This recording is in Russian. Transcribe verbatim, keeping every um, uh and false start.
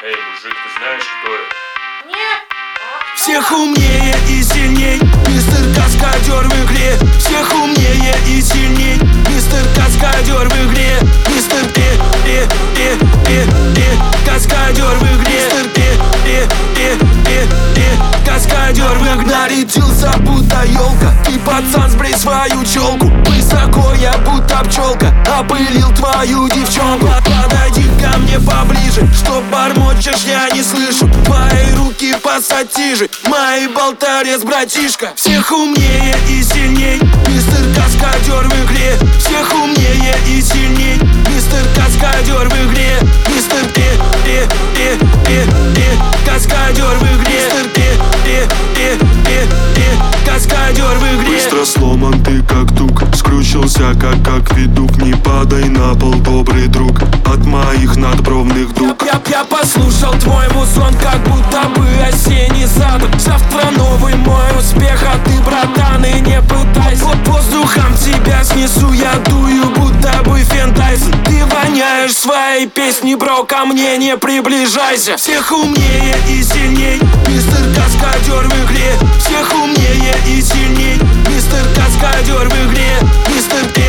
Эй, мужик, ты знаешь, кто я? Нет. Всех умнее и сильней мистер Каскадер в игре. Всех умнее и сильней мистер Каскадер в игре. Мистер Пе, Пе, Пе, Пе, Пе, Каскадер в игре. Мистер Пе, Пе, Пе, Пе, Пе, Каскадер в игре. Нарядился будто елка, ты, пацан, сбрей свою челку. Высоко я будто пчелка, опылил твою девчонку. Подойди ко мне поближе, что бормочешь, я не слышу. Твои руки пассатижи, мои болтарец, братишка. Всех умнее и сильней мистер Каскадер в игре. Всех умнее и сильней мистер Каскадер в игре. Мистер Пе, Пе, Пе, Пе, Пе, Каскадер в игре. Мистер Пе, Пе, Пе, Пе, Пе, Каскадер в игре. Быстро сломан ты как тук, скручился как акведук. Не падай на пол, добрый друг, от моих надбровных дуг. Я, я, я послушал твой музон, как будто бы осенний сад. Завтра новый мой успех, а ты, братан, и не пытайся. Воздухом тебя снесу, я дую, будто бы Фен Тайсон. Ты воняешь своей песни, бро, ко мне не приближайся. Всех умнее и сильней мистер Каскадер в игре. Всех умнее и сильней мистер Каскадер в игре. Мистер Пе,